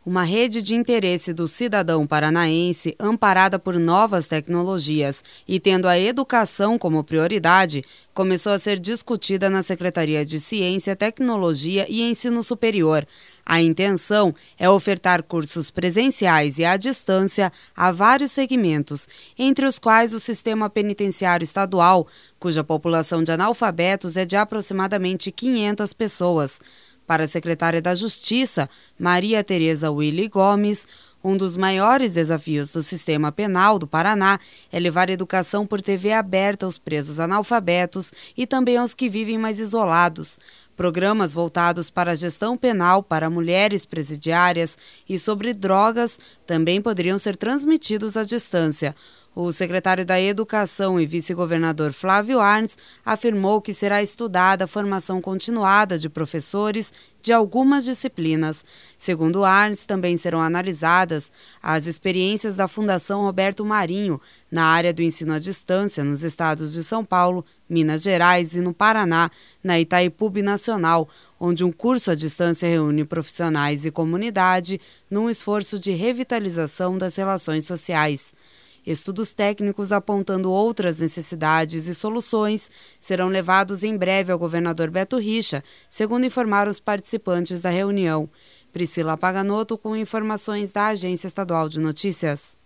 Uma rede de interesse do cidadão paranaense, amparada por novas tecnologias e tendo a educação como prioridade, começou a ser discutida na Secretaria de Ciência, Tecnologia e Ensino Superior. A intenção é ofertar cursos presenciais e à distância a vários segmentos, entre os quais o Sistema Penitenciário Estadual, cuja população de analfabetos é de aproximadamente 500 pessoas. Para a secretária da Justiça, Maria Tereza Willy Gomes, um dos maiores desafios do sistema penal do Paraná é levar educação por TV aberta aos presos analfabetos e também aos que vivem mais isolados. Programas voltados para a gestão penal para mulheres presidiárias e sobre drogas também poderiam ser transmitidos à distância. O secretário da Educação e vice-governador Flávio Arnes afirmou que será estudada a formação continuada de professores de algumas disciplinas. Segundo Arnes, também serão analisadas as experiências da Fundação Roberto Marinho na área do ensino à distância nos estados de São Paulo, Minas Gerais e no Paraná, na Itaipu Nacional, onde um curso à distância reúne profissionais e comunidade num esforço de revitalização das relações sociais. Estudos técnicos apontando outras necessidades e soluções serão levados em breve ao governador Beto Richa, segundo informaram os participantes da reunião. Priscila Paganotto com informações da Agência Estadual de Notícias.